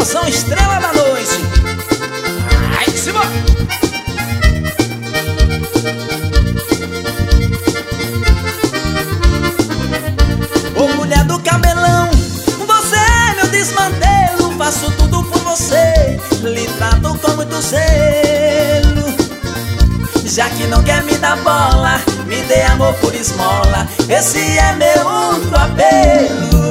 Formação Estrela da Noite. Ai, se bora! Ô mulher do cabelão, você é meu desmantelo. Faço tudo por você, lhe trato com muito zelo. Já que não quer me dar bola, me dê amor por esmola. Esse é meu único apelo.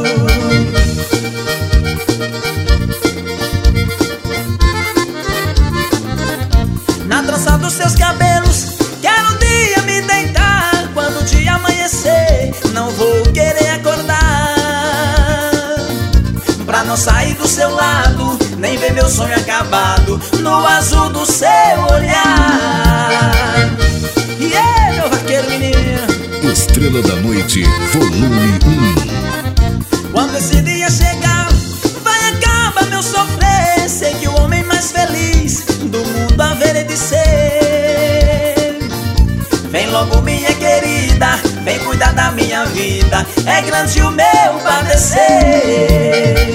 Na trança dos seus cabelos, quero um dia me deitar. Quando o dia amanhecer, não vou querer acordar, pra não sair do seu lado, nem ver meu sonho acabado no azul do seu olhar. E é, meu vaqueiro menino, Estrela da Noite, volume 1. quando esse dia chegar, vai acabar meu sofrer. Sei que o homem mais feliz do mundo haverei de ser. Vem logo minha querida, vem cuidar da minha vida. É grande o meu padecer.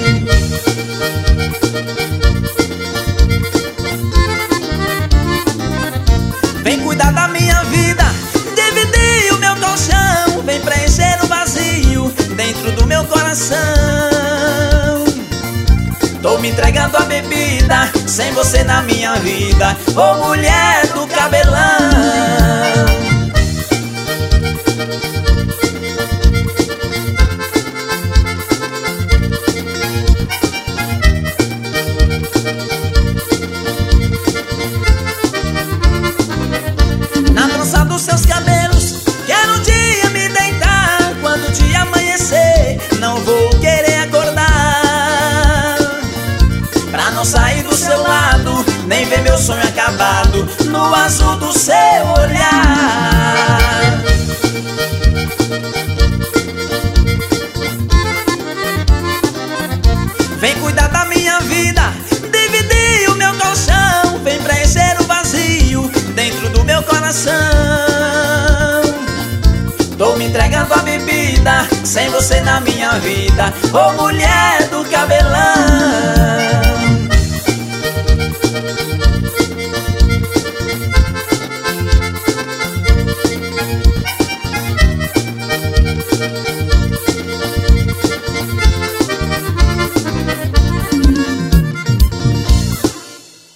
Vem cuidar da minha vida, dividir o meu colchão. Vem preencher o vazio dentro do meu coração. Tô me entregando a bebida, sem você na minha vida. Ô mulher do cabelão. Na trança dos seus cabelos, quero um dia me deitar. Quando o dia amanhecer, não vou querer acordar, pra não sair do seu lado, nem ver meu sonho acabado no azul do seu olhar. Vem cuidar da minha vida, dividir o meu colchão. Vem preencher o vazio dentro do meu coração. Tô me entregando a bebida, sem você na minha vida. Ô mulher do cabelão.